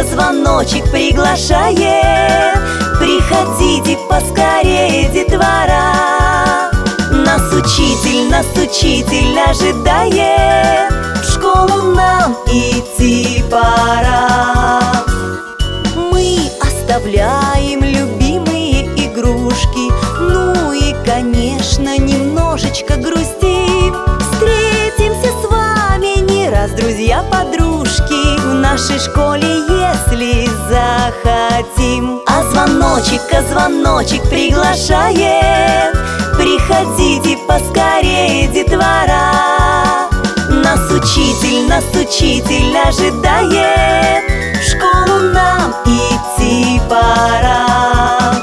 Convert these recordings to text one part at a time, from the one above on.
звоночек приглашает. Приходите поскорее, детвора. Нас учитель ожидает. В школу нам идти пора. Мы оставляем любимые игрушки, ну и, конечно, немножечко грустим. Встретимся с вами не раз, друзья-подружки, в нашей школе, если захотим. А звоночек приглашает. Приходите поскорее, детвора. Нас учитель ожидает. В школу нам идти пора.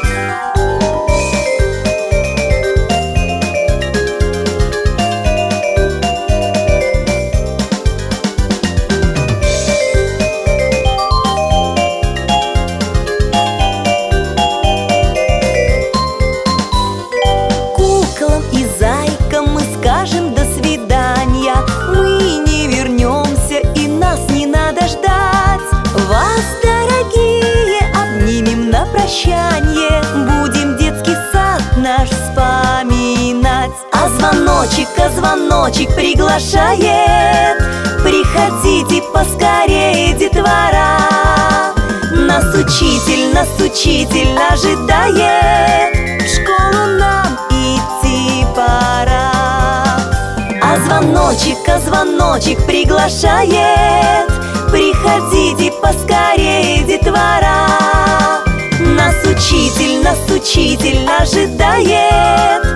Куклам и зайкам мы скажем до свидания. Мы не вернемся, и нас не надо ждать. Вас, дорогие, обнимем на прощанье. Будем детский сад наш вспоминать. А звоночек приглашает. Приходите поскорее, детвора. Нас учитель ожидает. В школу нам идти пора. А звоночек приглашает. Приходите поскорее, детвора. Нас учитель ожидает.